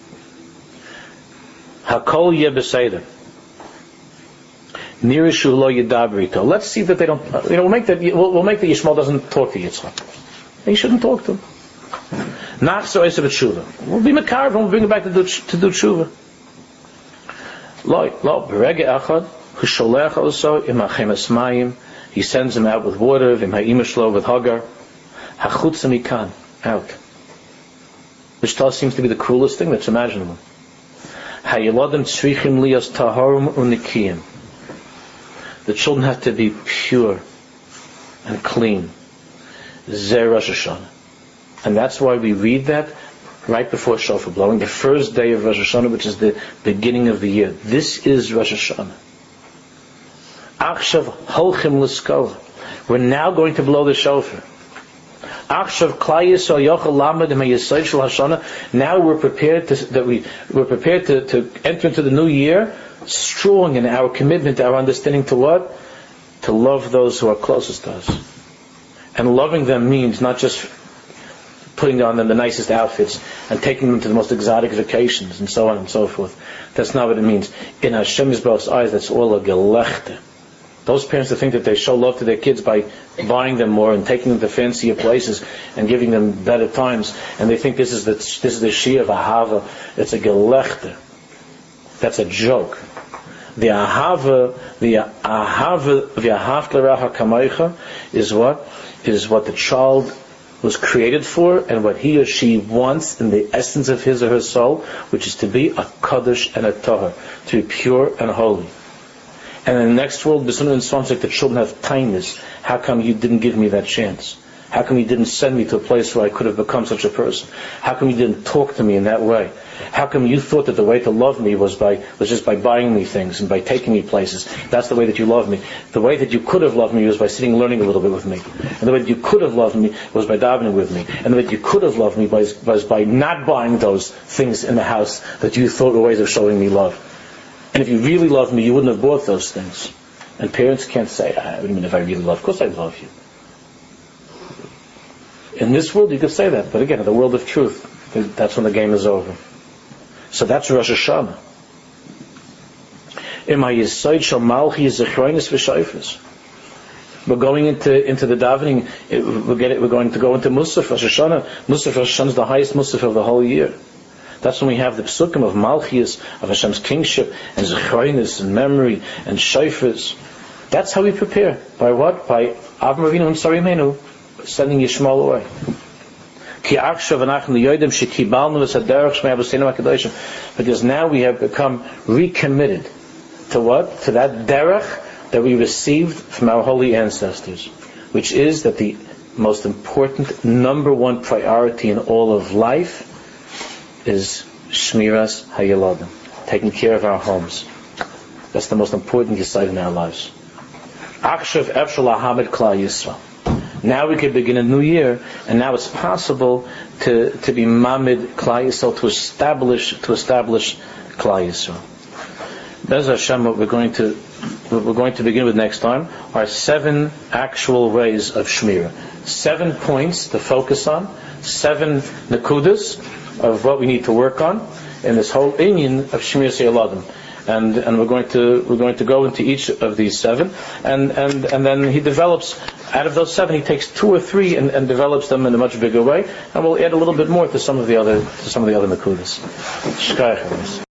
Speaker 1: Hakol yeh beseder. Nirishu lo yedabrito. Let's see that they don't. We'll make that Yishmael doesn't talk to Yitzchak. He shouldn't talk to him. Nachso Esav Tshuva. We'll be Mekar, and we'll bring it back to do Tshuva. Lo, Berege Echad, Hu Sholech also, Im HaChemes Mayim, he sends him out with water, Im HaImashlo, with Hagar, Hachutza Mikan, out. Which to us seems to be the cruelest thing that's imaginable. Hayiladim Tzrichim Lias Taharum Unikiyim. The children have to be pure and clean. Zeh Rosh Hashanah. And that's why we read that right before shofar blowing, the first day of Rosh Hashanah, which is the beginning of the year. This is Rosh Hashanah. Achshav holchim l'skola. We're now going to blow the shofar. Achshav klai Yisrael yochel lamed ha'yesod shel Hashanah. Now we're prepared to enter into the new year strong in our commitment, our understanding to what? To love those who are closest to us. And loving them means not just putting on them the nicest outfits and taking them to the most exotic vacations and so on and so forth. That's not what it means. In Hashem Yisrael's eyes, that's all a gelechte. Those parents that think that they show love to their kids by buying them more and taking them to fancier places and giving them better times, and they think this is the Shia of Ahava, it's a gelechte. That's a joke. The Ahava v'ahavta l'recha kamocha is what? Is what the child was created for, and what he or she wants in the essence of his or her soul, which is to be a kaddish and a tahor, to be pure and holy. And in the next world, B'sunnah and Swansik, the children have kindness. How come you didn't give me that chance? How come you didn't send me to a place where I could have become such a person? How come you didn't talk to me in that way? How come you thought that the way to love me was just by buying me things and by taking me places? That's the way that you love me. The way that you could have loved me was by sitting and learning a little bit with me. And the way that you could have loved me was by davening with me. And the way that you could have loved me was by not buying those things in the house that you thought were ways of showing me love. And if you really loved me, you wouldn't have bought those things. And parents can't say, what do you mean if I really love? Of course I love you. In this world you could say that, but again, in the world of truth, that's when the game is over. So that's Rosh Hashanah. We're going into the davening. We're going to go into Musaf Rosh Hashanah. Musaf Rosh Hashanah is the highest Musaf of the whole year. That's when we have the psukim of Malchias, of Hashem's kingship, and Zechroinus, and memory, and Shofars. That's how we prepare. By what? By Avram Avinu and Sarimenu sending Yishmael away. Because now we have become recommitted to what? To that derech that we received from our holy ancestors, which is that the most important, number one priority in all of life is Shmiras Hayeladim, taking care of our homes. That's the most important yesod in our lives. Akshav Efshel Ahamed Klal Yisrael. Now we can begin a new year, and now it's possible to be Mamid Klal Yisrael, to establish Klal Yisrael. Bez Hashem, what we're going to begin with next time are 7 actual ways of Shmira. 7 points to focus on, 7 nakudas of what we need to work on in this whole inyan of Shmiras Hayeladim. And we're going to go into each of these 7, and then he develops out of those 7. He takes 2 or 3 and develops them in a much bigger way, and we'll add a little bit more to some of the other nakudas.